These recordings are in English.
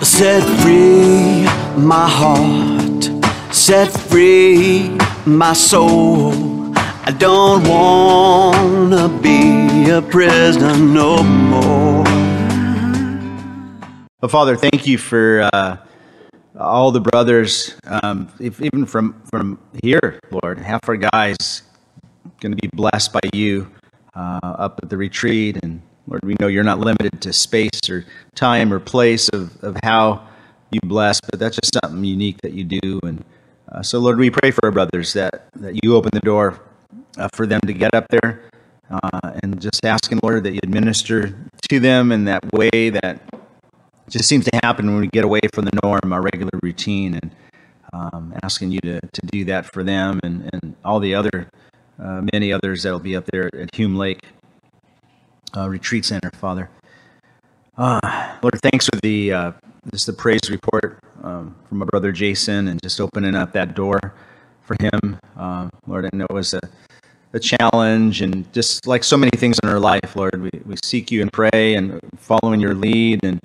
Set free my heart, set free my soul. I don't wanna be a prisoner no more. Well, Father, thank you for all the brothers, even from here, Lord. Half our guys going to be blessed by you up at the retreat, and Lord, we know you're not limited to space or time or place of how you bless, but that's just something unique that you do. And so, Lord, we pray for our brothers that you open the door for them to get up there, and just asking, Lord, that you administer to them in that way that just seems to happen when we get away from the norm, our regular routine, and asking you to do that for them and all the other many others that will be up there at Hume Lake Retreat Center, Father. Lord, thanks for the praise report from my brother Jason and just opening up that door for him. Lord, I know it was a challenge, and just like so many things in our life, Lord, we seek you and pray and following your lead, and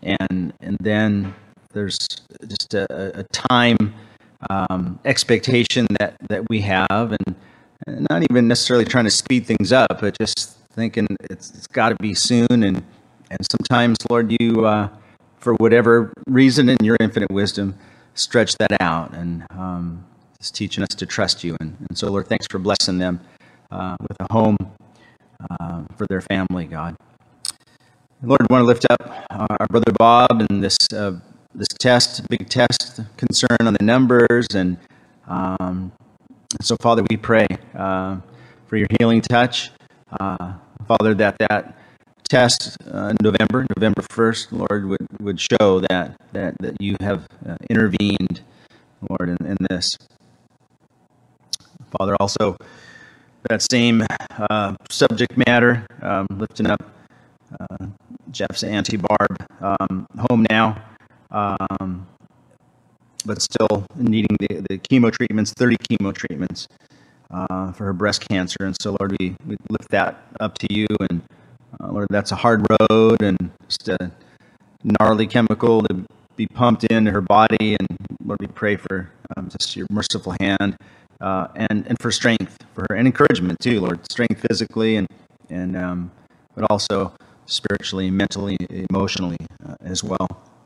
then there's just a time expectation that we have, and not even necessarily trying to speed things up, but just thinking it's got to be soon, and sometimes, Lord, you for whatever reason in your infinite wisdom stretch that out, and just teaching us to trust you, and so, Lord, thanks for blessing them with a home for their family, God. Lord, we want to lift up our brother Bob and this big test concern on the numbers, and so, Father, we pray for your healing touch, Father, that test November 1st, Lord, would show that you have intervened, Lord, in this. Father, also that same subject matter, lifting up Jeff's Auntie Barb, home now, but still needing the chemo treatments, 30 chemo treatments for her breast cancer. And so, Lord, we lift that up to you. And Lord, that's a hard road and just a gnarly chemical to be pumped into her body. And Lord, we pray for just your merciful hand and for strength for her, and encouragement too, Lord, strength physically and but also spiritually, mentally, emotionally as well.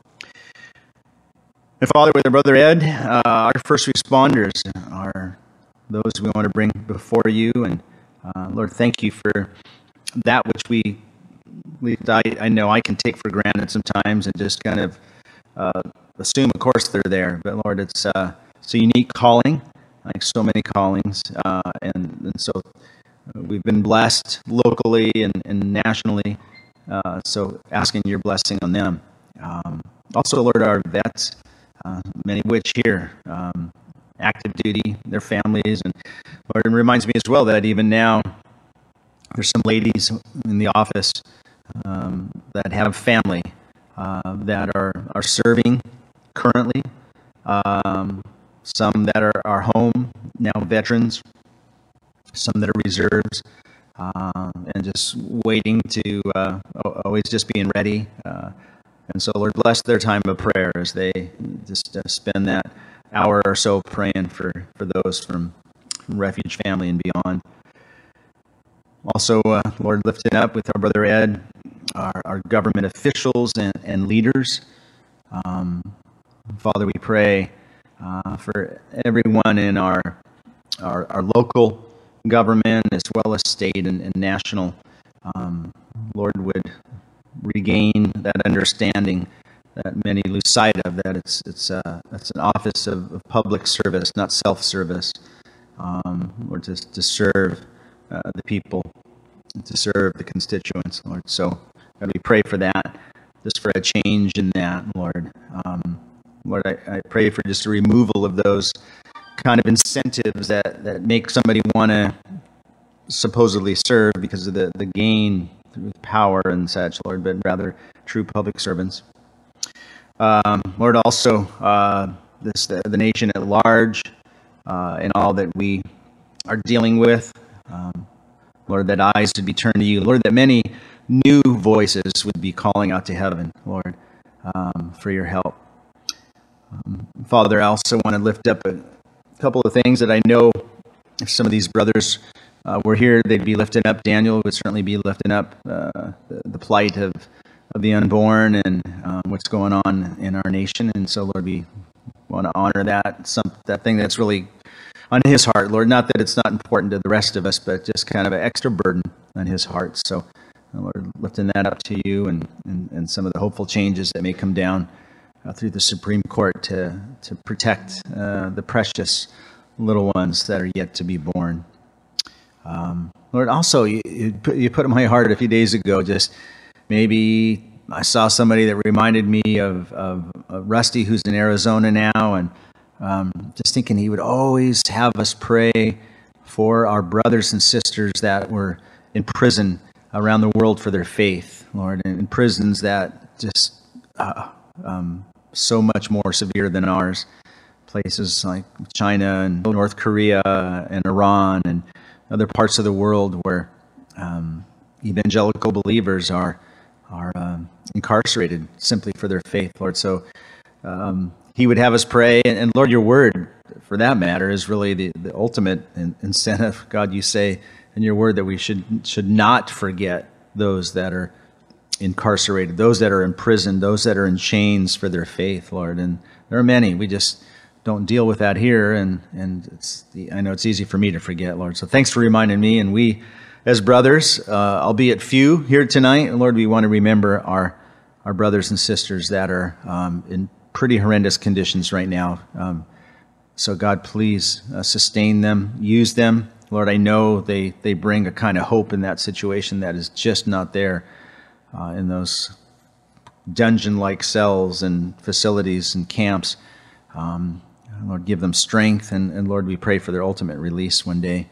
And Father, with our brother Ed, our first responders are those we want to bring before you. And Lord, thank you for that which I know I can take for granted sometimes and just kind of assume, of course, they're there. But Lord, it's a unique calling, like so many callings. And so we've been blessed locally and nationally. So asking your blessing on them. Also, Lord, our vets, many of which here, active duty, their families. And Lord, it reminds me as well that even now, there's some ladies in the office that have family that are serving currently. Some that are home now, veterans. Some that are reserves. And just waiting to always just being ready. And so, Lord, bless their time of prayer as they just spend that hour or so praying for those from Refuge family and beyond. Also, Lord, lifting up with our brother Ed, our government officials and leaders. Father, we pray for everyone in our local government as well as state and national, Lord, would regain that understanding that many lose sight of, that it's an office of public service, not self-service, or to serve the people, to serve the constituents, Lord. So, God, we pray for that, just for a change in that, Lord. Lord, I pray for just a removal of those kind of incentives that make somebody want to supposedly serve because of the gain through power and such, Lord, but rather true public servants. Lord, also the nation at large and all that we are dealing with. Lord, that eyes would be turned to you. Lord, that many new voices would be calling out to heaven, Lord. for your help. Father, I also want to lift up a couple of things that I know if some of these brothers were here, they'd be lifting up. Daniel would certainly be lifting up the plight of the unborn and what's going on in our nation. And so, Lord, we want to honor that thing that's really on his heart, Lord. Not that it's not important to the rest of us, but just kind of an extra burden on his heart. So, Lord, lifting that up to you and some of the hopeful changes that may come down through the Supreme Court to protect the precious little ones that are yet to be born. Lord, also, you put in my heart a few days ago, just maybe I saw somebody that reminded me of Rusty, who's in Arizona now, and just thinking he would always have us pray for our brothers and sisters that were in prison around the world for their faith, Lord, and in prisons that just so much more severe than ours, places like China and North Korea and Iran and other parts of the world where evangelical believers are incarcerated simply for their faith, Lord. So he would have us pray, and Lord, your word, for that matter, is really the ultimate incentive. God, you say in your word that we should not forget those that are incarcerated, those that are in prison, those that are in chains for their faith, Lord. And there are many. We just don't deal with that here, and I know it's easy for me to forget, Lord. So thanks for reminding me, and we, as brothers, albeit few here tonight, and Lord, we want to remember our brothers and sisters that are in pretty horrendous conditions right now. So God, please sustain them, use them. Lord, I know they bring a kind of hope in that situation that is just not there in those dungeon-like cells and facilities and camps. Lord, give them strength, and Lord, we pray for their ultimate release one day.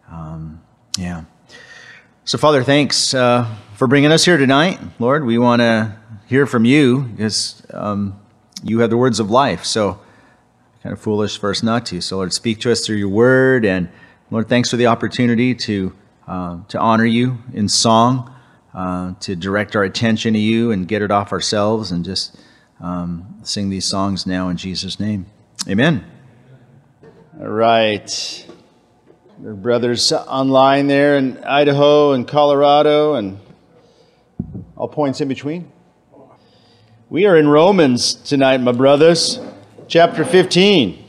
So, Father, thanks for bringing us here tonight. Lord, we want to hear from you because you have the words of life, so kind of foolish for us not to. So, Lord, speak to us through your word, and Lord, thanks for the opportunity to honor you in song, to direct our attention to you and get it off ourselves and just sing these songs now in Jesus' name. Amen. All right. There are brothers online there in Idaho and Colorado and all points in between. We are in Romans tonight, my brothers. Chapter 15.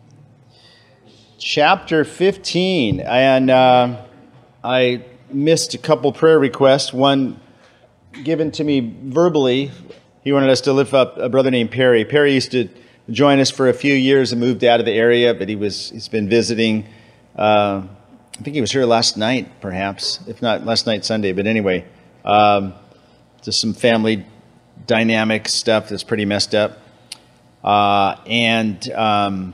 Chapter 15. And I missed a couple prayer requests. One given to me verbally. He wanted us to lift up a brother named Perry. Perry used to join us for a few years and moved out of the area, but he's been visiting. I think he was here last night, perhaps, if not last night, Sunday. But anyway, just some family dynamic stuff that's pretty messed up. That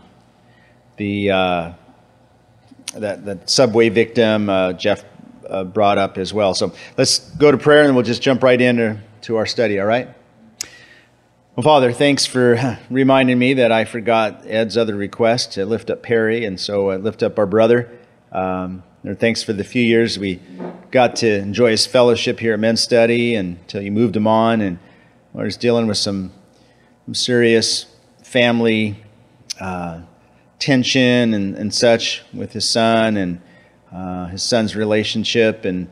subway victim Jeff brought up as well. So let's go to prayer, and then we'll just jump right into our study, all right? Well, Father, thanks for reminding me that I forgot Ed's other request to lift up Perry, and so I lift up our brother. Thanks for the few years we got to enjoy his fellowship here at Men's Study until you moved him on, and Lord is dealing with some serious family tension and such with his son and his son's relationship, and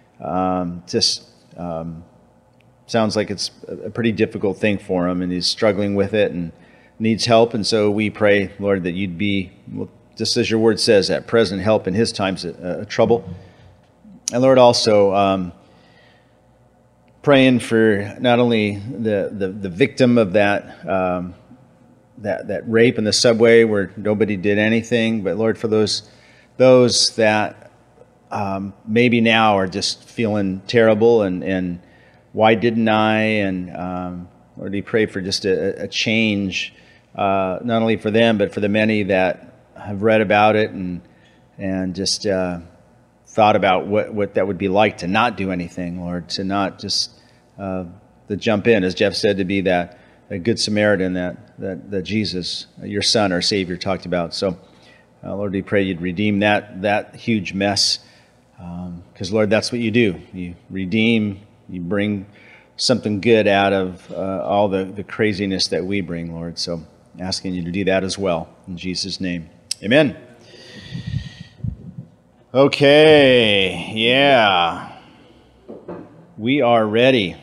sounds like it's a pretty difficult thing for him, and he's struggling with it and needs help. And so we pray, Lord, that you'd be, just as your word says, at present help in his times of trouble. And Lord, also praying for not only the victim of that rape in the subway where nobody did anything, but Lord, for those that maybe now are just feeling terrible and why didn't I? And Lord, we pray for just a change, not only for them, but for the many that have read about it and just thought about what that would be like to not do anything, Lord, to not just to jump in, as Jeff said, to be that a good Samaritan that Jesus, your Son, our Savior, talked about. So, Lord, we pray you'd redeem that huge mess, because, Lord, that's what you do. You redeem. You bring something good out of all the craziness that we bring, Lord. So asking you to do that as well. In Jesus' name, amen. Okay, yeah. We are ready.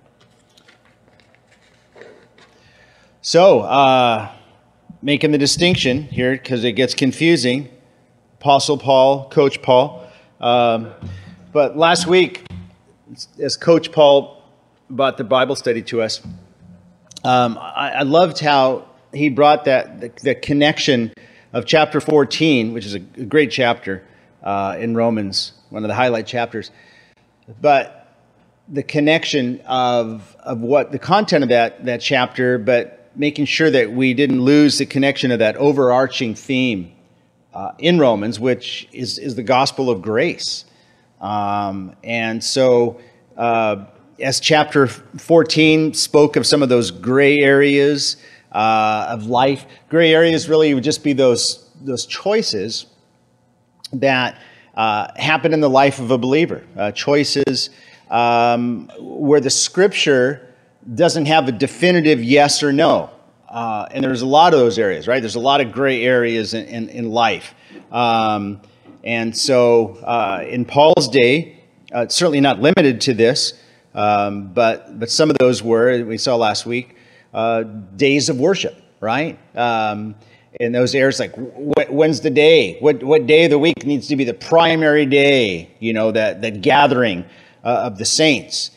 So, making the distinction here because it gets confusing. Apostle Paul, Coach Paul. But last week, as Coach Paul brought the Bible study to us, I loved how he brought the connection of chapter 14, which is a great chapter in Romans, one of the highlight chapters. But the connection of what the content of that chapter, but making sure that we didn't lose the connection of that overarching theme in Romans, which is the gospel of grace. And so as chapter 14 spoke of some of those gray areas of life, gray areas really would just be those choices that happen in the life of a believer, choices where the Scripture doesn't have a definitive yes or no. And there's a lot of those areas, right? There's a lot of gray areas in life. And so in Paul's day, certainly not limited to this, but some of those were, we saw last week, days of worship, right? In those areas, like when's the day? What day of the week needs to be the primary day? You know, that gathering of the saints.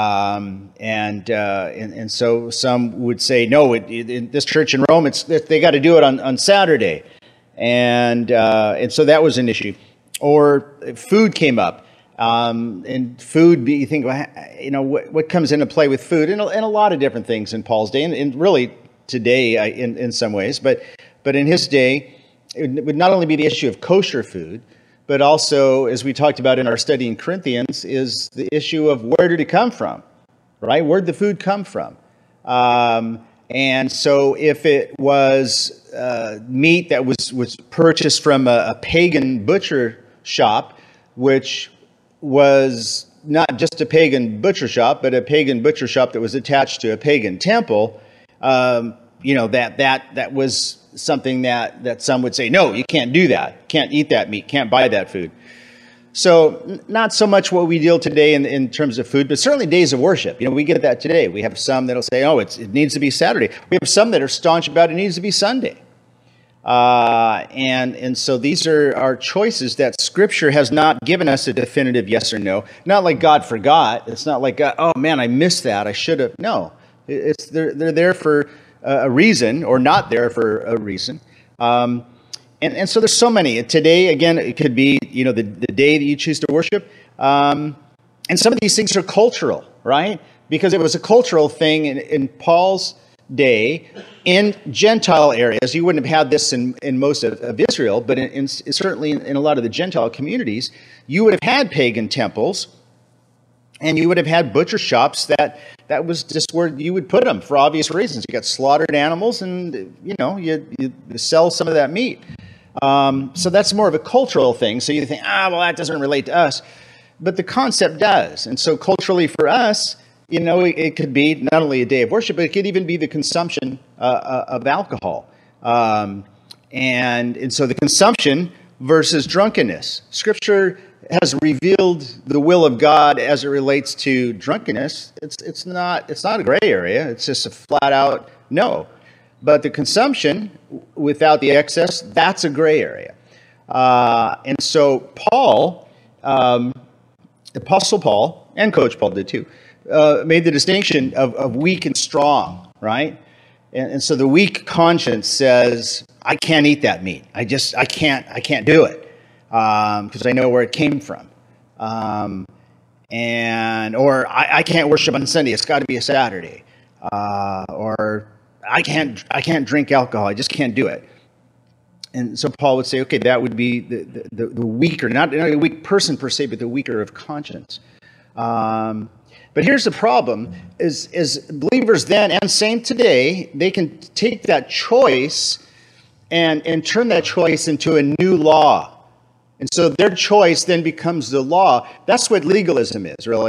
And so some would say, no, in this church in Rome, they got to do it on Saturday. And so that was an issue. Or food came up. And food, you think, you know, what comes into play with food? And a lot of different things in Paul's day, and really today in some ways. But in his day, it would not only be the issue of kosher food, but also, as we talked about in our study in Corinthians, is the issue of where did it come from, right? Where did the food come from? And so if it was meat that was purchased from a pagan butcher shop, which was not just a pagan butcher shop, but a pagan butcher shop that was attached to a pagan temple, you know, that was something that some would say, no, you can't do that. Can't eat that meat. Can't buy that food. So not so much what we deal today in terms of food, but certainly days of worship. You know, we get that today. We have some that'll say, oh, it needs to be Saturday. We have some that are staunch about it needs to be Sunday. And so these are our choices that Scripture has not given us a definitive yes or no. Not like God forgot. It's not like, oh man, I missed that. I should have. No, they're there for a reason, or not there for a reason. And so there's so many. Today, again, it could be, you know, the day that you choose to worship. And some of these things are cultural, right? Because it was a cultural thing in Paul's day in Gentile areas. You wouldn't have had this in most of Israel, but certainly in a lot of the Gentile communities, you would have had pagan temples, and you would have had butcher shops that was just where you would put them for obvious reasons. You got slaughtered animals, and you know you sell some of that meat. So that's more of a cultural thing. So you think, well, that doesn't relate to us, but the concept does. And so culturally for us, you know, it could be not only a day of worship, but it could even be the consumption of alcohol. And so the consumption versus drunkenness. Scripture has revealed the will of God as it relates to drunkenness. It's not a gray area. It's just a flat out no. But the consumption without the excess, that's a gray area. And so Paul, Apostle Paul, and Coach Paul did too, made the distinction of weak and strong, right? And so the weak conscience says, I can't eat that meat. I can't do it. Because I know where it came from. Or I can't worship on Sunday. It's got to be a Saturday. Or I can't drink alcohol. I just can't do it. And so Paul would say, okay, that would be the weaker, not a weak person per se, but the weaker of conscience. But here's the problem: is believers then and same today, they can take that choice and turn that choice into a new law. And so their choice then becomes the law. That's what legalism is, really.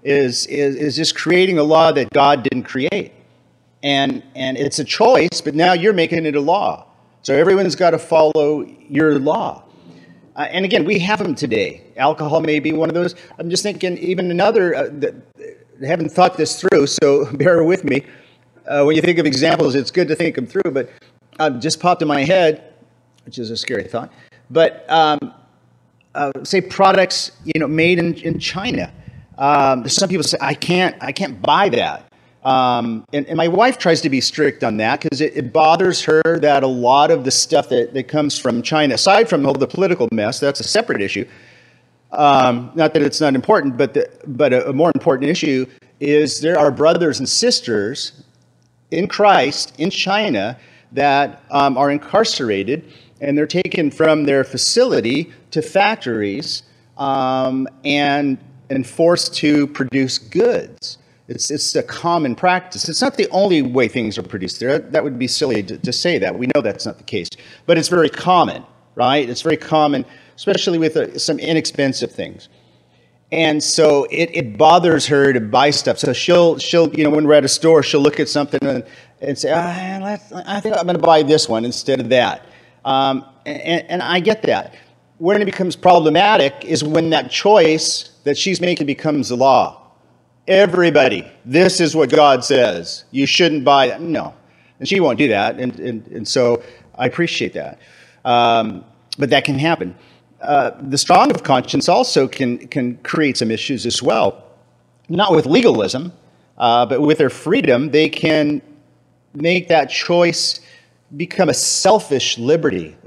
is just creating a law that God didn't create. And it's a choice, but now you're making it a law. So everyone's got to follow your law. And again, we have them today. Alcohol may be one of those. I'm just thinking even another, I haven't thought this through, so bear with me. When you think of examples, it's good to think them through, but just popped in my head, which is a scary thought. But say products, made in China. Some people say, I can't buy that. And my wife tries to be strict on that because it bothers her that a lot of the stuff that comes from China, aside from all the political mess, that's a separate issue. Not that it's not important, but a more important issue is there are brothers and sisters in Christ in China that are incarcerated, and they're taken from their facility to factories and forced to produce goods. It's a common practice. It's not the only way things are produced there. That would be silly to say that. We know that's not the case. But it's very common, right? It's very common, especially with some inexpensive things. And so it bothers her to buy stuff. So she'll when we're at a store, she'll look at something and say, I think I'm going to buy this one instead of that. And I get that. When it becomes problematic is when that choice that she's making becomes the law. Everybody, this is what God says. You shouldn't buy that. No. And she won't do that. And so I appreciate that. But that can happen. The strong of conscience also can create some issues as well. Not with legalism, but with their freedom, they can make that choice become a selfish liberty.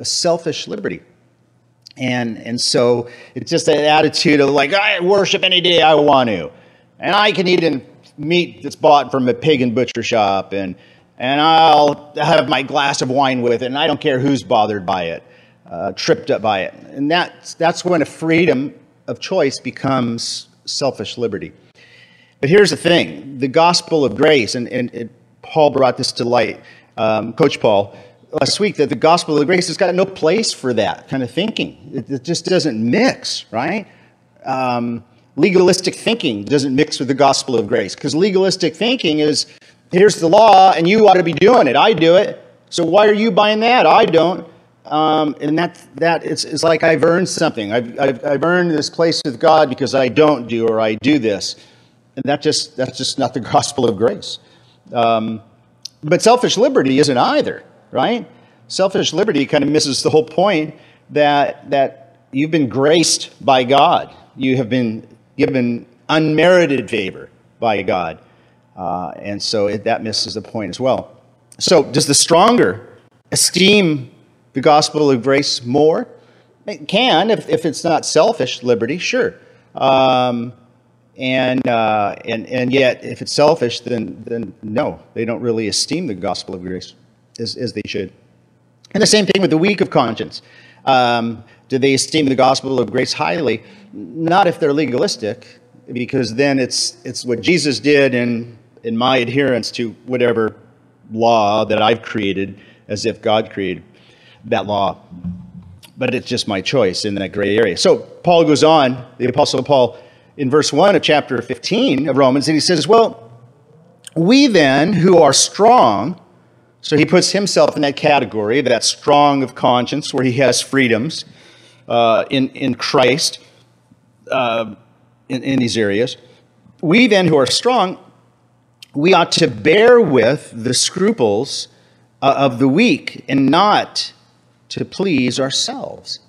And so it's just an attitude of like, I worship any day I want to. And I can eat meat that's bought from a pagan butcher shop, and I'll have my glass of wine with it, and I don't care who's bothered by it, tripped up by it. And that's when a freedom of choice becomes selfish liberty. But here's the thing. The gospel of grace, and Paul brought this to light, Coach Paul, last week, that the gospel of grace has got no place for that kind of thinking. It just doesn't mix, right? Legalistic thinking doesn't mix with the gospel of grace, because legalistic thinking is, here's the law, and you ought to be doing it. I do it. So why are you buying that? I don't. And that it's like I've earned something. I've earned this place with God because I don't do, or I do this. And that's just not the gospel of grace. But selfish liberty isn't either, right? Selfish liberty kind of misses the whole point that you've been graced by God. You have been given unmerited favor by God. And so that misses the point as well. So does the stronger esteem the gospel of grace more? It can, if it's not selfish liberty, sure. And yet, if it's selfish, then no, they don't really esteem the gospel of grace as they should. And the same thing with the weak of conscience. Do they esteem the gospel of grace highly? Not if they're legalistic, because then it's what Jesus did in my adherence to whatever law that I've created, as if God created that law. But it's just my choice in that gray area. So Paul goes on, the Apostle Paul, in verse 1 of chapter 15 of Romans, and he says, well, we then who are strong, so he puts himself in that category, that strong of conscience, where he has freedoms in Christ in these areas. We then who are strong, we ought to bear with the scruples of the weak and not to please ourselves.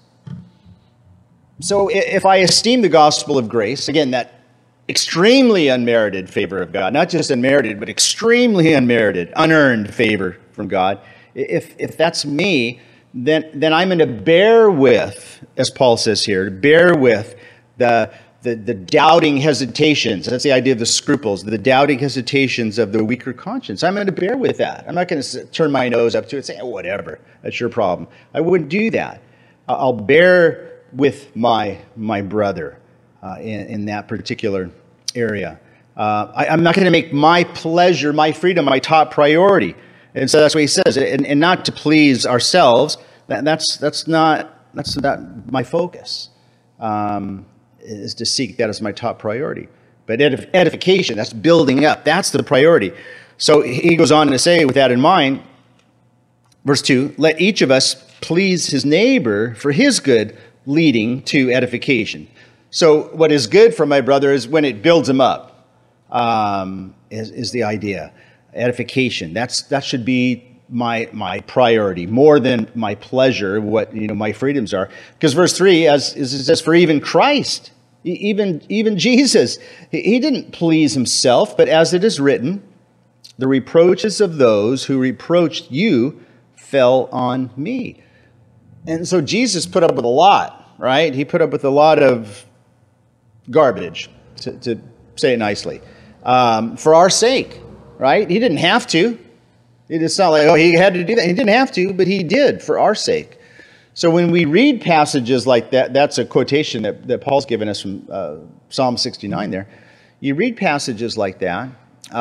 So if I esteem the gospel of grace, again, that extremely unmerited favor of God, not just unmerited, but extremely unmerited, unearned favor from God, if that's me, then I'm going to bear with, as Paul says here, to bear with the doubting hesitations. That's the idea of the scruples, the doubting hesitations of the weaker conscience. I'm going to bear with that. I'm not going to turn my nose up to it and say, whatever, that's your problem. I wouldn't do that. I'll bear with my brother in that particular area. I'm not going to make my pleasure, my freedom, my top priority. And so that's what he says, and not to please ourselves. That's not my focus. Is to seek that as my top priority. But edification, that's building up. That's the priority. So he goes on to say, with that in mind, verse 2, let each of us please his neighbor for his good, leading to edification. So what is good for my brother is when it builds him up, is the idea. Edification, that should be my priority, more than my pleasure, what my freedoms are. Because verse 3, as it says, for even Christ, even Jesus, he didn't please himself, but as it is written, the reproaches of those who reproached you fell on me. And so Jesus put up with a lot, right? He put up with a lot of garbage, to say it nicely, for our sake, right? He didn't have to. It's not like, he had to do that. He didn't have to, but he did for our sake. So when we read passages like that, that's a quotation that Paul's given us from Psalm 69 there. You read passages like that,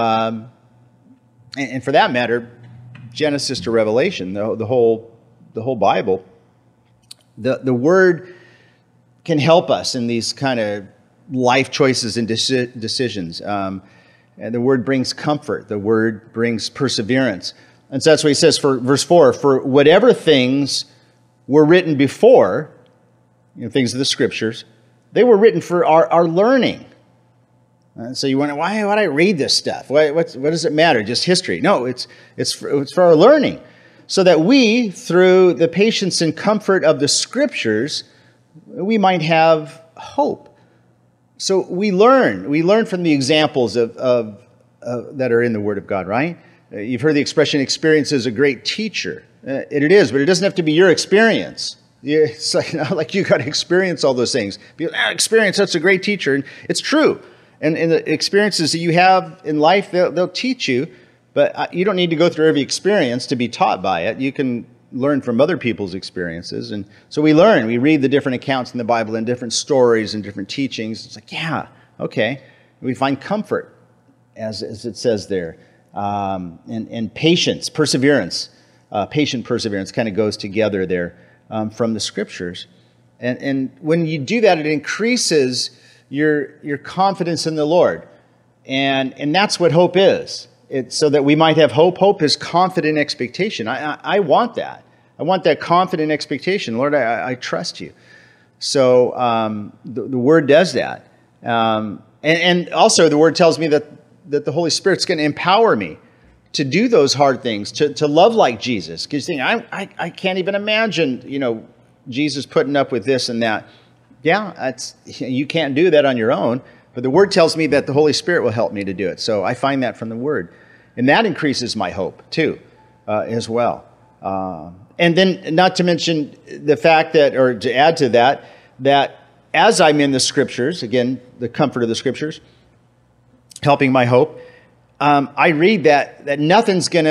and for that matter, Genesis to Revelation, the whole Bible, the Word can help us in these kind of life choices and decisions. And the Word brings comfort. The Word brings perseverance. And so that's what he says for verse 4, for whatever things were written before, things of the Scriptures, they were written for our learning. And so you wonder, why would I read this stuff? What does it matter? Just history? No, it's for our learning, so that we, through the patience and comfort of the Scriptures, we might have hope. So we learn from the examples of that are in the Word of God, right? You've heard the expression, experience is a great teacher. It is, but it doesn't have to be your experience. It's like you got to experience all those things. Experience, that's a great teacher. And it's true. And the experiences that you have in life, they'll teach you, but you don't need to go through every experience to be taught by it. You can learn from other people's experiences. And so we read the different accounts in the Bible and different stories and different teachings. It's like, yeah, okay. We find comfort, as it says there. And patience, perseverance. Patient perseverance kind of goes together there from the Scriptures. And when you do that, it increases your confidence in the Lord. And that's what hope is. It's so that we might have hope. Hope is confident expectation. I want that. I want that confident expectation. Lord, I trust you. So the Word does that. And also the Word tells me that the Holy Spirit's going to empower me to do those hard things, to love like Jesus. Because I can't even imagine, Jesus putting up with this and that. Yeah, you can't do that on your own. But the Word tells me that the Holy Spirit will help me to do it. So I find that from the Word. And that increases my hope, too, as well. And then not to mention the fact that, or to add to that as I'm in the Scriptures, again, the comfort of the Scriptures, helping my hope, I read that nothing's going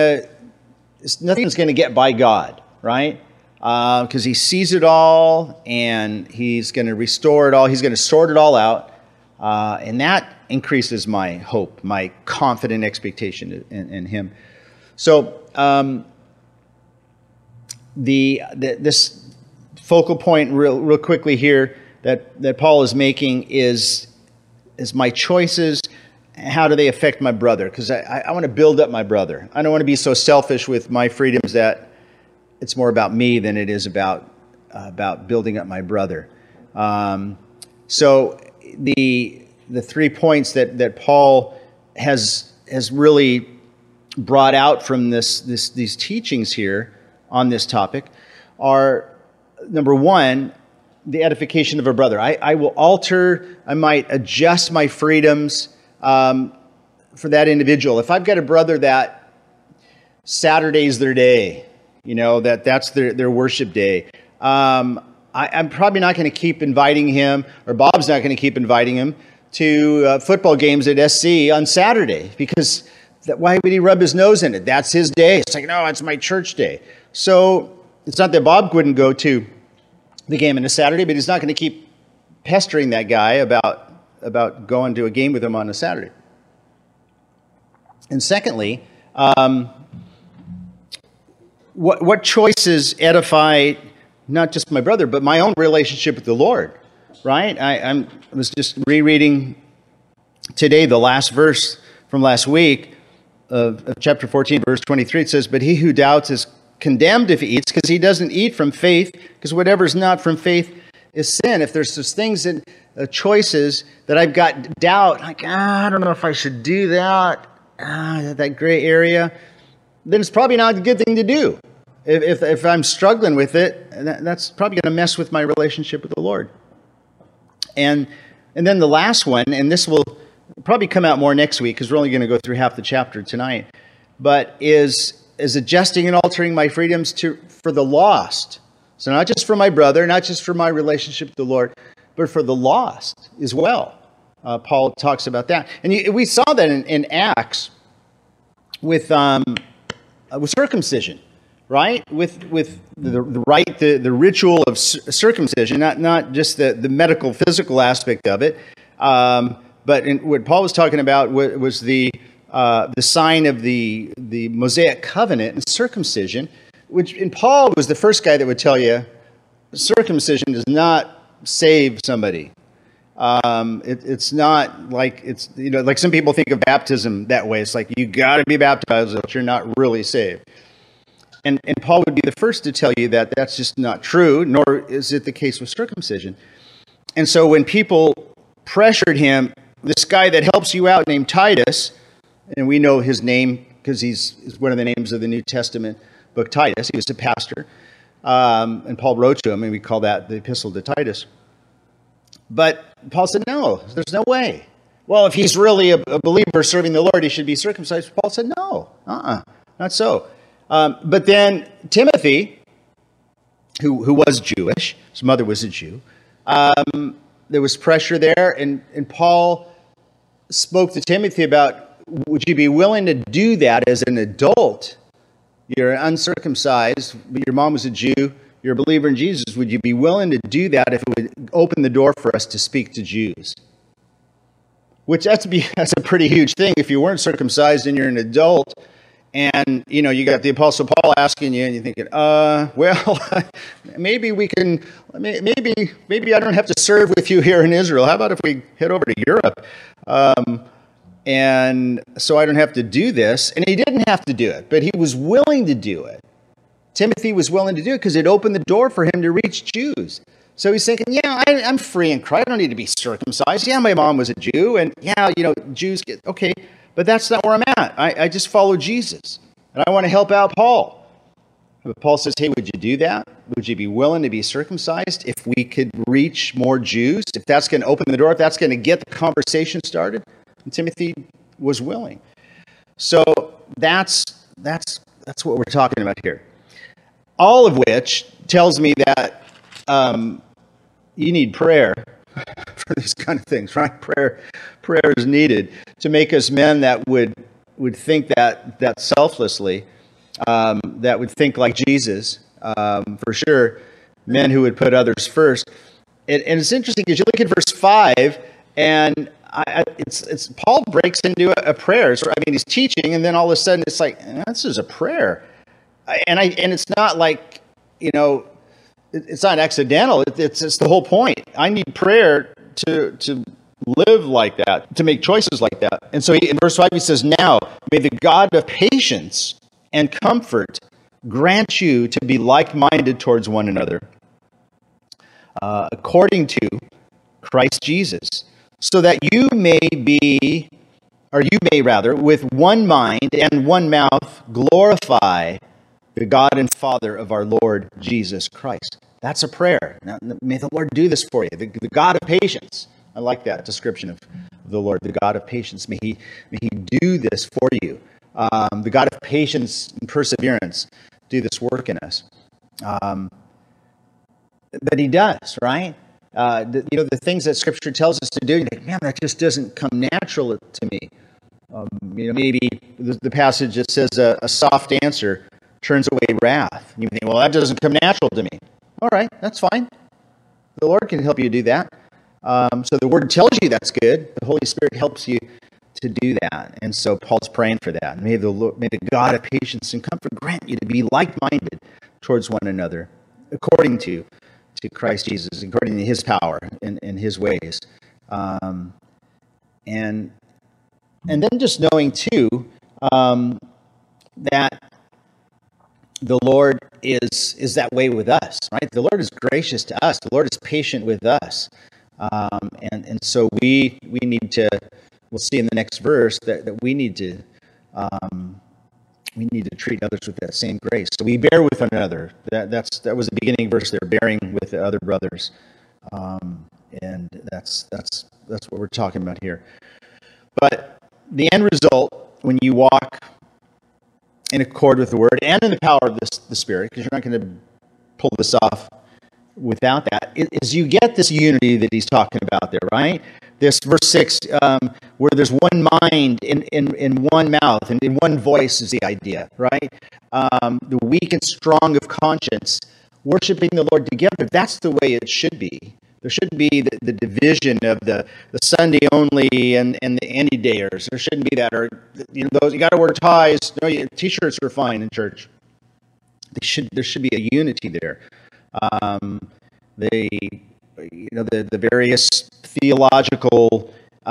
to get by God, right? Because He sees it all, and He's going to restore it all. He's going to sort it all out. And that increases my hope, my confident expectation in Him. So this focal point real quickly here that Paul is making is my choices. How do they affect my brother? Because I want to build up my brother. I don't want to be so selfish with my freedoms that it's more about me than it is about building up my brother. So the 3 points that Paul has really brought out from these teachings here on this topic are, number one, the edification of a brother. I might adjust my freedoms for that individual. If I've got a brother that Saturday's their day, that's their worship day, I'm probably not going to keep inviting him, or Bob's not going to keep inviting him to football games at SC on Saturday, because why would he rub his nose in it? That's his day. It's like, no, it's my church day. So it's not that Bob wouldn't go to the game on a Saturday, but he's not going to keep pestering that guy about going to a game with him on a Saturday. And secondly, what choices edify not just my brother, but my own relationship with the Lord, right? I was just rereading today, the last verse from last week of chapter 14, verse 23, it says, "But he who doubts is condemned if he eats, because he doesn't eat from faith, because whatever is not from faith is sin." If there's those things and choices that I've got doubt, like, I don't know if I should do that, that gray area, then it's probably not a good thing to do. If I'm struggling with it, that's probably going to mess with my relationship with the Lord. And then the last one, and this will probably come out more next week because we're only going to go through half the chapter tonight, but is adjusting and altering my freedoms for the lost. So not just for my brother, not just for my relationship with the Lord, but for the lost as well. Paul talks about that. And we saw that in Acts with circumcision, right? With the ritual of circumcision, not just the medical, physical aspect of it, but what Paul was talking about was the sign of the Mosaic covenant and circumcision, and Paul was the first guy that would tell you circumcision does not save somebody. It's not like it's, like some people think of baptism that way. It's like you got to be baptized, but you're not really saved. And Paul would be the first to tell you that that's just not true, nor is it the case with circumcision. And so when people pressured him, this guy that helps you out named Titus, and we know his name because he's one of the names of the New Testament book, Titus. He was a pastor. And Paul wrote to him, and we call that the Epistle to Titus. But Paul said, no, there's no way. Well, if he's really a believer serving the Lord, he should be circumcised. Paul said, no, not so. But then Timothy, who was Jewish, his mother was a Jew, there was pressure there, and Paul spoke to Timothy about, would you be willing to do that as an adult? You're uncircumcised, but your mom was a Jew, you're a believer in Jesus. Would you be willing to do that if it would open the door for us to speak to Jews? Which that's a pretty huge thing. If you weren't circumcised and you're an adult, and you got the Apostle Paul asking you, and you're thinking, well, maybe we can, maybe I don't have to serve with you here in Israel. How about if we head over to Europe? And so I don't have to do this. And he didn't have to do it, but he was willing to do it. Timothy was willing to do it because it opened the door for him to reach Jews. So he's thinking, yeah, I'm free in Christ. I don't need to be circumcised. Yeah, my mom was a Jew, and yeah, Jews get, okay, but that's not where I'm at. I just follow Jesus, and I want to help out Paul. But Paul says, hey, would you do that? Would you be willing to be circumcised if we could reach more Jews? If that's going to open the door, if that's going to get the conversation started? And Timothy was willing. So that's what we're talking about here. All of which tells me that you need prayer for these kind of things, right? Prayer is needed to make us men that would think that selflessly, that would think like Jesus, for sure, men who would put others first. And it's interesting because you look at verse 5, and it's Paul breaks into a prayer. So, he's teaching, and then all of a sudden it's like, this is a prayer. And it's not like, it's not accidental. It's the whole point. I need prayer to live like that, to make choices like that. And so in verse 5 he says, now may the God of patience and comfort grant you to be like-minded towards one another, according to Christ Jesus, so that you may with one mind and one mouth glorify the God and Father of our Lord Jesus Christ. That's a prayer. Now, may the Lord do this for you. The God of patience. I like that description of the Lord, the God of patience. May He do this for you. The God of patience and perseverance do this work in us. That He does, right? The things that Scripture tells us to do, you think, man, that just doesn't come natural to me. Maybe the passage that says a soft answer turns away wrath. You think, well, that doesn't come natural to me. All right, that's fine. The Lord can help you do that. So the Word tells you that's good. The Holy Spirit helps you to do that. And so Paul's praying for that. May the God of patience and comfort grant you to be like-minded towards one another, according to Christ Jesus, according to His power and His ways. And then just knowing too that the Lord is that way with us, right? The Lord is gracious to us. The Lord is patient with us. And so we need to, we'll see in the next verse that we need to treat others with that same grace. So we bear with one another. That was the beginning verse there, bearing with the other brothers. And that's what we're talking about here. But the end result, when you walk in accord with the Word and in the power of the Spirit, because you're not going to pull this off without that, is you get this unity that he's talking about there, right? This verse 6, where there's one mind in one mouth and in one voice is the idea, right? The weak and strong of conscience, worshiping the Lord together. That's the way it should be. There shouldn't be the division of the Sunday only and the any-dayers. There shouldn't be that. Or those you got to wear ties. No, t-shirts are fine in church. There should be a unity there. The various theological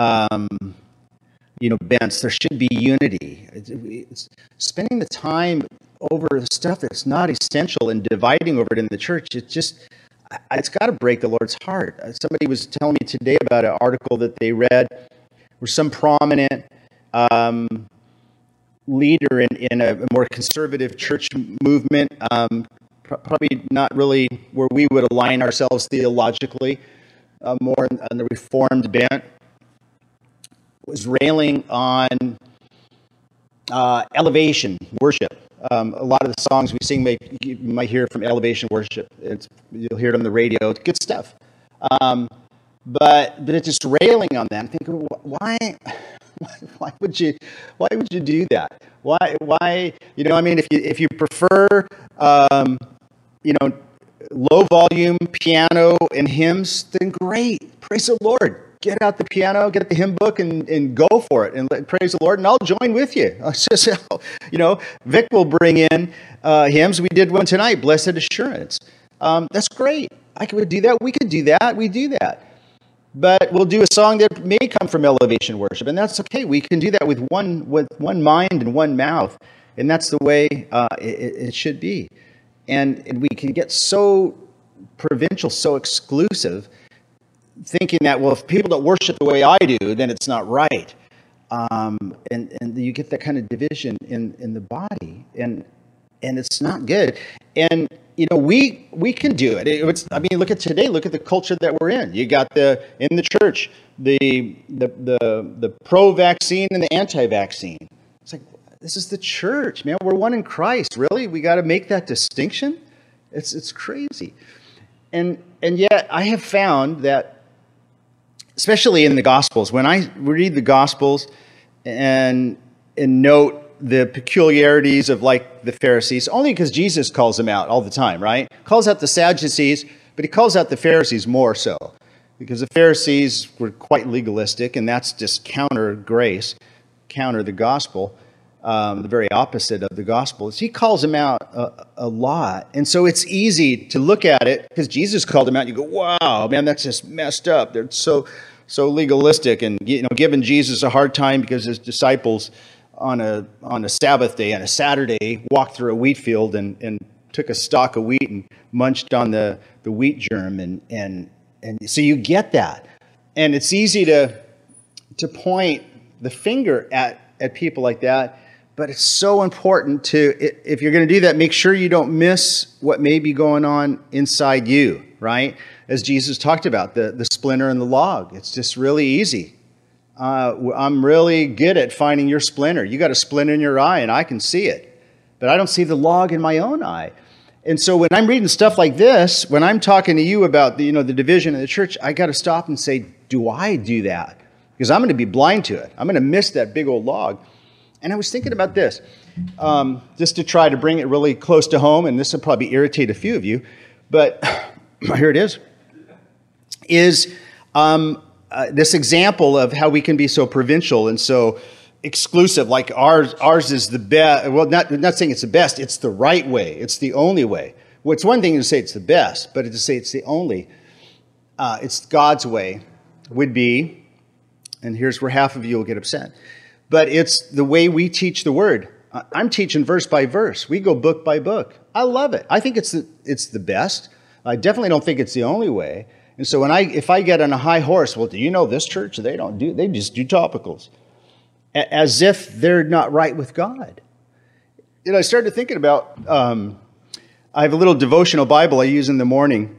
bents. There should be unity. It's spending the time over the stuff that's not essential and dividing over it in the church. It's got to break the Lord's heart. Somebody was telling me today about an article that they read where some prominent leader in a more conservative church movement, probably not really where we would align ourselves theologically, more on the Reformed bent, was railing on elevation worship. A lot of the songs we sing, you might hear from Elevation Worship. You'll hear it on the radio. It's good stuff. But it's just railing on that. I'm thinking, why would you do that? Why? If you prefer, low volume piano and hymns, then great. Praise the Lord. Get out the piano, get the hymn book, and go for it, and praise the Lord, and I'll join with you. It's just, Vic will bring in hymns. We did one tonight, Blessed Assurance. That's great. I could do that. We could do that. We do that. But we'll do a song that may come from Elevation Worship, and that's okay. We can do that with one mind and one mouth, and that's the way it should be. And we can get so provincial, so exclusive, thinking that, well, if people don't worship the way I do, then it's not right. And you get that kind of division in the body, and it's not good. And we can do it. Look at today. Look at the culture that we're in. You got in the church the pro-vaccine and the anti-vaccine. It's like, this is the church, man. We're one in Christ. Really, we got to make that distinction. It's crazy. And yet I have found that, especially in the Gospels, when I read the Gospels and note the peculiarities of like the Pharisees, only because Jesus calls them out all the time, right? Calls out the Sadducees, but he calls out the Pharisees more so, because the Pharisees were quite legalistic, and that's just counter grace, counter the gospel, the very opposite of the gospel. He calls them out a lot, and so it's easy to look at it because Jesus called them out. And you go, wow, man, that's just messed up. They're so legalistic, and giving Jesus a hard time because his disciples on a Sabbath day, on a Saturday, walked through a wheat field and took a stalk of wheat and munched on the wheat germ, and so you get that, and it's easy to point the finger at people like that, but it's so important to, if you're going to do that, make sure you don't miss what may be going on inside you, right? As Jesus talked about, the splinter and the log. It's just really easy. I'm really good at finding your splinter. You got a splinter in your eye, and I can see it, but I don't see the log in my own eye. And so when I'm reading stuff like this, when I'm talking to you about the division in the church, I got to stop and say, do I do that? Because I'm going to be blind to it. I'm going to miss that big old log. And I was thinking about this, just to try to bring it really close to home, and this will probably irritate a few of you, but here it is this example of how we can be so provincial and so exclusive, like ours is the best. Well, not saying it's the best, it's the right way, it's the only way. Well, it's one thing to say it's the best, but to say it's the only, it's God's way would be And here's where half of you will get upset. But it's the way we teach the Word. I'm teaching verse by verse. We go book by book. I love it. I think it's the best. I definitely don't think it's the only way. And so if I get on a high horse, well, do you know this church? They just do topicals. As if they're not right with God. I started thinking about, I have a little devotional Bible I use in the morning.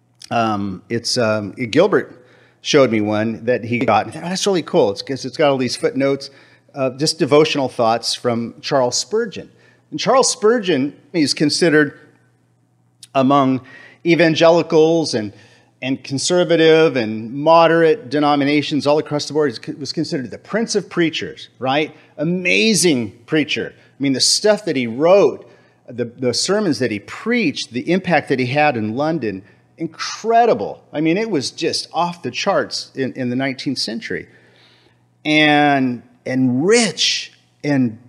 Gilbert showed me one that he got. And I thought, oh, that's really cool. It's got all these footnotes, just devotional thoughts from Charles Spurgeon. And Charles Spurgeon is considered among evangelicals and conservative and moderate denominations all across the board. He was considered the Prince of Preachers, right? Amazing preacher. I mean, the stuff that he wrote, the sermons that he preached, the impact that he had in London, incredible. I mean, it was just off the charts in the 19th century. And rich and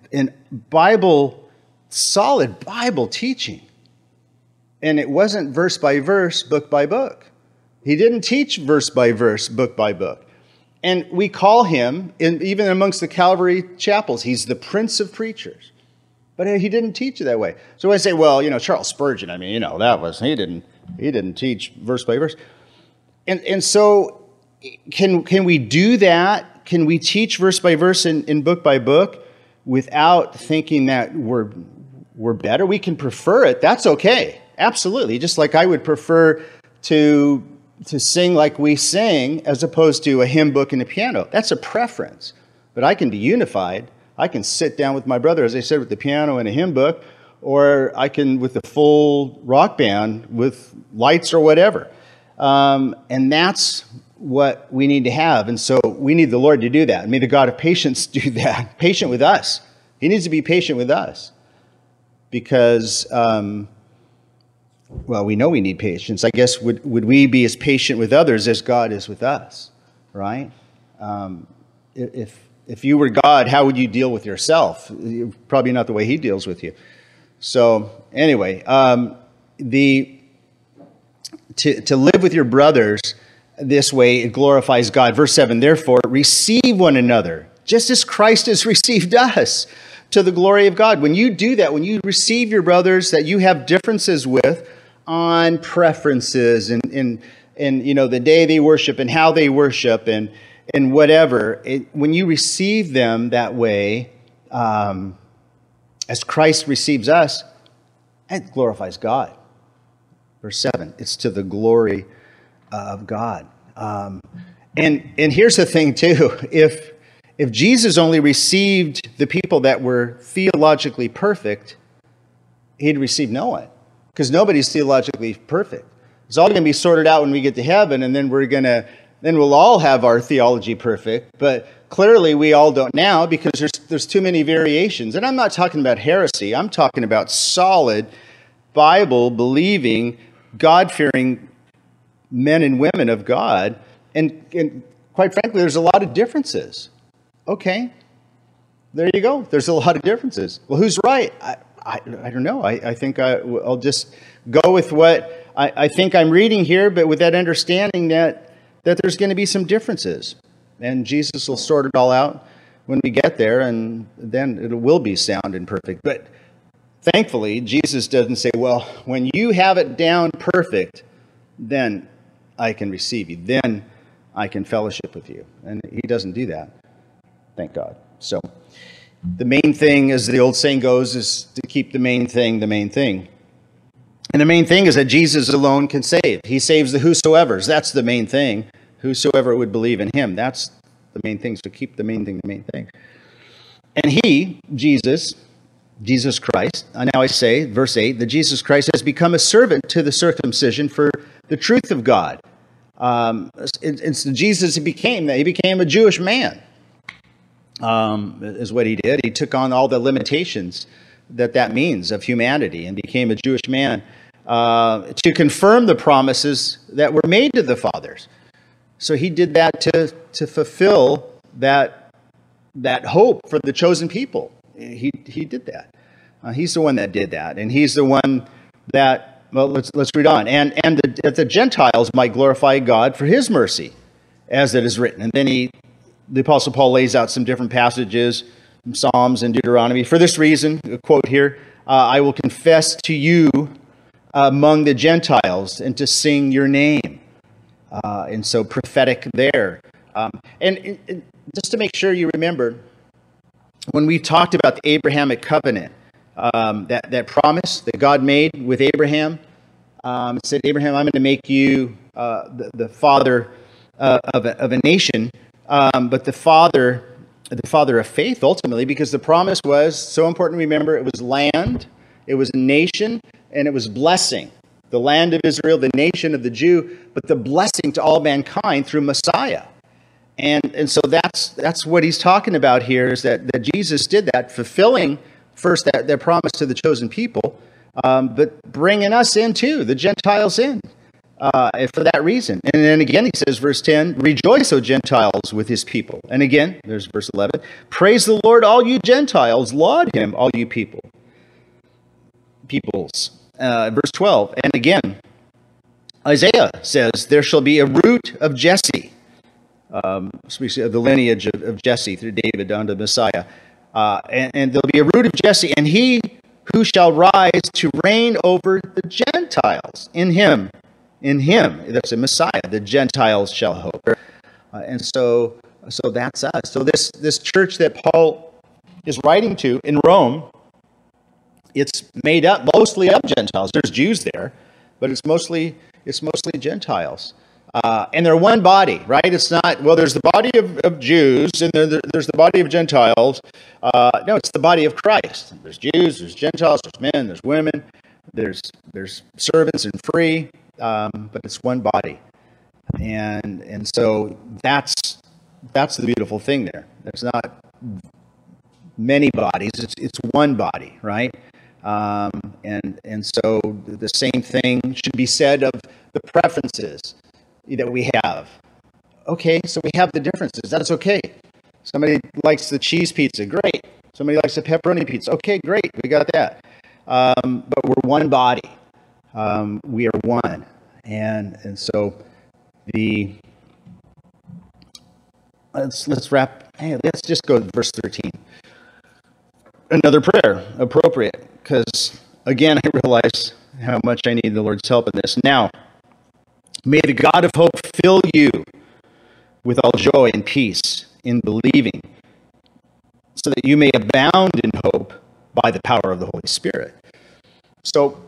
solid Bible teaching. And it wasn't verse by verse, book by book. He didn't teach verse by verse, book by book. And we call him, even amongst the Calvary chapels, he's the Prince of Preachers. But he didn't teach it that way. So I say, well, Charles Spurgeon, he didn't teach verse by verse. And so can we do that? Can we teach verse by verse and book by book without thinking that we're better? We can prefer it. That's okay. Absolutely. Just like I would prefer to sing like we sing as opposed to a hymn book and a piano. That's a preference. But I can be unified. I can sit down with my brother, as I said, with the piano and a hymn book, or I can with the full rock band with lights or whatever. And that's what we need to have. And so we need the Lord to do that. And may the God of patience do that. Patient with us. He needs to be patient with us. Because, we know we need patience. I guess would we be as patient with others as God is with us? Right? If you were God, how would you deal with yourself? Probably not the way he deals with you. So anyway, to live with your brothers this way, it glorifies God. Verse 7, therefore, receive one another, just as Christ has received us, to the glory of God. When you do that, when you receive your brothers that you have differences with on preferences and the day they worship and how they worship and whatever, when you receive them that way, as Christ receives us, it glorifies God. Verse 7, it's to the glory of God. And here's the thing too, if Jesus only received the people that were theologically perfect, he'd receive no one, because nobody's theologically perfect. It's all going to be sorted out when we get to heaven, and then we'll all have our theology perfect, but clearly we all don't now because there's too many variations. And I'm not talking about heresy. I'm talking about solid, Bible-believing, God-fearing men and women of God. And quite frankly, there's a lot of differences. Okay, there you go. There's a lot of differences. Well, who's right? I don't know. I think I'll just go with what I think I'm reading here, but with that understanding that there's going to be some differences. And Jesus will sort it all out when we get there, and then it will be sound and perfect. But thankfully, Jesus doesn't say, well, when you have it down perfect, then I can receive you. Then I can fellowship with you. And he doesn't do that. Thank God. So the main thing, as the old saying goes, is to keep the main thing the main thing. And the main thing is that Jesus alone can save. He saves the whosoevers. That's the main thing. Whosoever would believe in him. That's the main thing. So keep the main thing the main thing. And he, Jesus Christ, now I say, verse 8, that Jesus Christ has become a servant to the circumcision for the truth of God. It's Jesus he became a Jewish man, is what he did. He took on all the limitations that means of humanity and became a Jewish man to confirm the promises that were made to the fathers. So he did that to fulfill that hope for the chosen people. He did that. He's the one that did that, and he's the one that. Well, let's read on. And that the Gentiles might glorify God for his mercy, as it is written. And then he the Apostle Paul lays out some different passages from Psalms and Deuteronomy. For this reason, a quote here, I will confess to you among the Gentiles and to sing your name. And so prophetic there. And just to make sure you remember, when we talked about the Abrahamic covenant, that promise that God made with Abraham, it said, Abraham, I'm going to make you the father of a nation, but the father of faith ultimately, because the promise was so important to remember. It was land, it was a nation, and it was blessing. The land of Israel, the nation of the Jew, but the blessing to all mankind through Messiah. And so that's what he's talking about here, is that Jesus did that, fulfilling first that promise to the chosen people, but bringing us in too, the Gentiles in, for that reason. And then again, he says, verse 10, rejoice, O Gentiles, with his people. And again, there's verse 11, praise the Lord, all you Gentiles, laud him, all you peoples. Verse 12, and again, Isaiah says, there shall be a root of Jesse, speaks of the lineage of Jesse through David down to Messiah. And there'll be a root of Jesse, and he who shall rise to reign over the Gentiles. In him, that's a Messiah, the Gentiles shall hope. And so that's us. So this church that Paul is writing to in Rome, it's made up mostly of Gentiles. There's Jews there, but it's mostly Gentiles. And they're one body, right? It's not, well, there's the body of Jews and there's the body of Gentiles. No, it's the body of Christ. There's Jews, there's Gentiles, there's men, there's women, there's servants and free, but it's one body. And so that's the beautiful thing there. There's not many bodies, it's one body, right? And so the same thing should be said of the preferences that we have. Okay, so we have the differences. That's okay. Somebody likes the cheese pizza. Great. Somebody likes the pepperoni pizza. Okay, great. We got that. But we're one body. We are one. And so let's wrap. Hey, let's just go to verse 13. Another prayer, appropriate, because again, I realize how much I need the Lord's help in this. Now, may the God of hope fill you with all joy and peace in believing, so that you may abound in hope by the power of the Holy Spirit. So,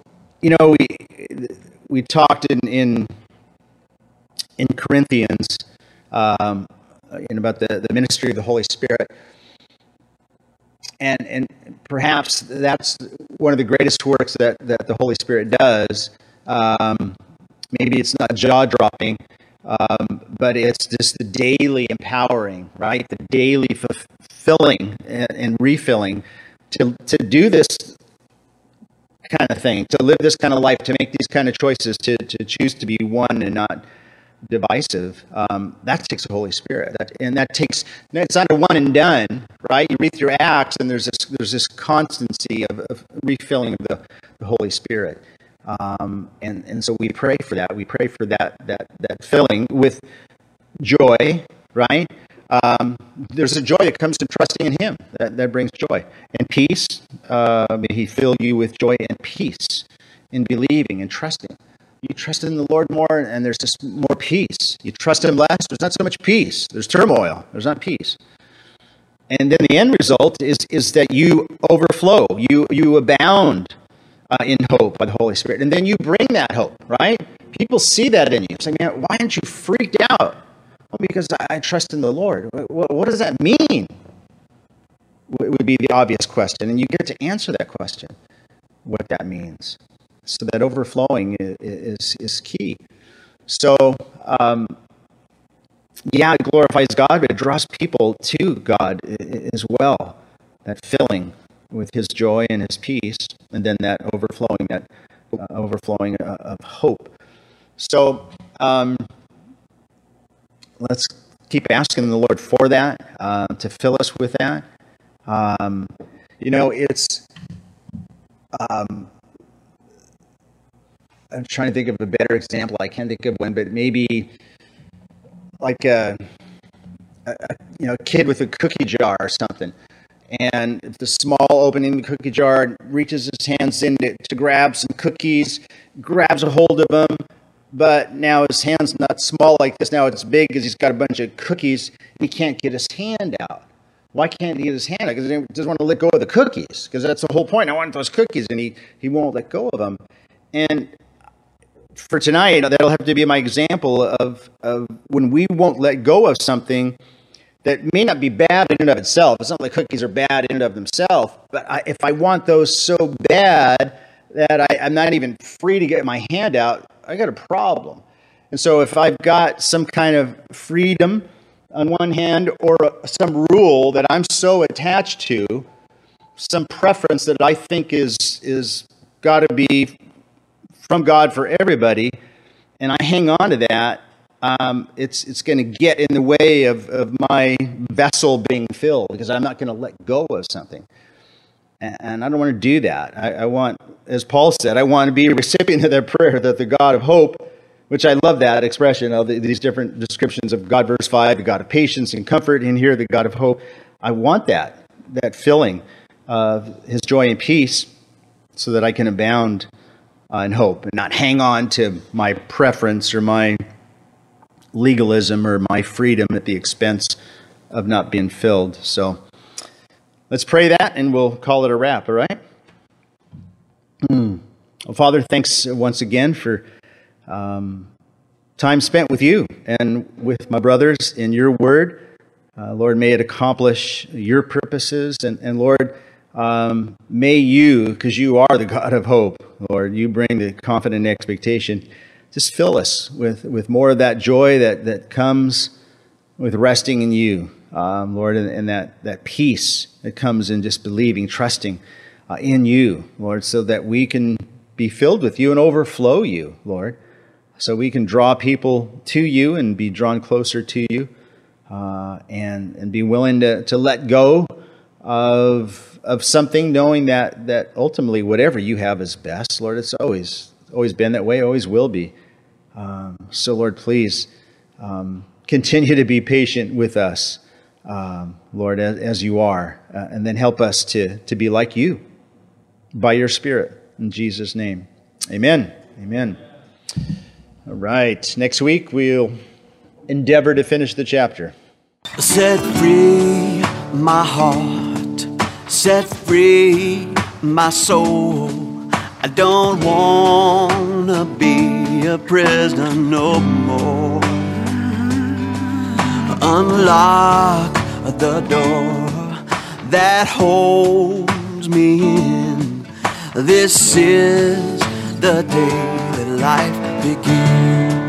we talked in Corinthians about the ministry of the Holy Spirit. And perhaps that's one of the greatest works that the Holy Spirit does. Maybe it's not jaw-dropping, but it's just the daily empowering, right? The daily fulfilling and refilling to do this kind of thing, to live this kind of life, to make these kind of choices, to choose to be one and not divisive. That takes the Holy Spirit, it's not a one and done, right? You read through Acts, and there's this constancy of refilling of the Holy Spirit, and so we pray for that. We pray for that filling with joy, right? There's a joy that comes to trusting in Him that brings joy and peace. May He fill you with joy and peace in believing and trusting. You trust in the Lord more, and there's just more peace. You trust Him less, there's not so much peace. There's turmoil, there's not peace. And then the end result is that you overflow, you abound in hope by the Holy Spirit. And then you bring that hope, right? People see that in you. Say, man, why aren't you freaked out? Well, because I trust in the Lord. What does that mean? It would be the obvious question. And you get to answer that question, what that means. So that overflowing is key. So, it glorifies God, but it draws people to God as well. That filling with His joy and His peace, and then that overflowing of hope. So, let's keep asking the Lord for that, to fill us with that. It's... I'm trying to think of a better example. I can't think of one, but maybe like a kid with a cookie jar or something. And the small opening in the cookie jar reaches his hands in to grab some cookies, grabs a hold of them, but now his hand's not small like this. Now it's big because he's got a bunch of cookies, and he can't get his hand out. Why can't he get his hand out? Because he doesn't want to let go of the cookies, because that's the whole point. I want those cookies, and he won't let go of them. And for tonight, that'll have to be my example of when we won't let go of something that may not be bad in and of itself. It's not like cookies are bad in and of themselves, but if I want those so bad that I'm not even free to get my hand out, I got a problem. And so if I've got some kind of freedom on one hand, or some rule that I'm so attached to, some preference that I think is got to be from God for everybody, and I hang on to that, it's going to get in the way of my vessel being filled, because I'm not going to let go of something. And I don't want to do that. I want, as Paul said, I want to be a recipient of that prayer, that the God of hope, which I love that expression of these different descriptions of God, verse 5, the God of patience and comfort, and here the God of hope. I want that filling of his joy and peace, so that I can abound in hope and not hang on to my preference or my legalism or my freedom at the expense of not being filled. So let's pray that, and we'll call it a wrap, all right? Well, Father, thanks once again for time spent with you and with my brothers in your word. Lord, may it accomplish your purposes. And Lord, may you, because you are the God of hope, Lord, you bring the confident expectation. Just fill us with more of that joy that comes with resting in you, Lord, and that peace that comes in just believing, trusting in you, Lord, so that we can be filled with you and overflow you, Lord, so we can draw people to you and be drawn closer to you, and be willing to let go of something, knowing that ultimately whatever you have is best, Lord. It's always been that way, always will be. So, Lord, please continue to be patient with us, Lord, as you are, and then help us to be like you by your Spirit. In Jesus' name, amen. Amen. All right. Next week, we'll endeavor to finish the chapter. Set free my heart, set free my soul. I don't want to be a prisoner no more. Unlock the door that holds me in. This is the day that life begins.